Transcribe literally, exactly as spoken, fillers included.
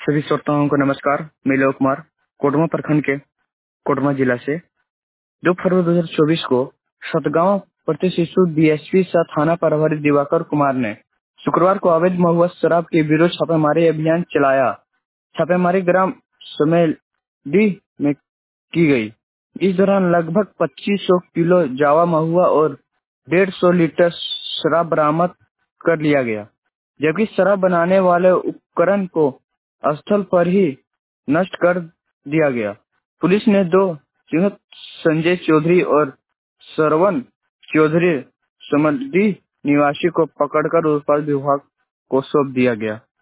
सभी श्रोताओं को नमस्कार। मैं लोक कुमार कोडरमा प्रखंड के कोडरमा जिला से दो फरवरी दो हजार चौबीस को सतगांव प्रति शिशु डीएसपी सह थाना प्रभारी दिवाकर कुमार ने शुक्रवार को अवैध महुआ शराब के विरुद्ध छापेमारी अभियान चलाया। छापेमारी ग्राम समेलडी में की गई। इस दौरान लगभग पच्चीस सौ किलो जावा महुआ और डेढ़ सौ लीटर शराब बरामद कर लिया गया, जबकि शराब बनाने वाले उपकरण को स्थल पर ही नष्ट कर दिया गया। पुलिस ने दो चिन्हित संजय चौधरी और श्रवण चौधरी समल्डी निवासी को पकड़कर उत्पाद विभाग को सौंप दिया गया।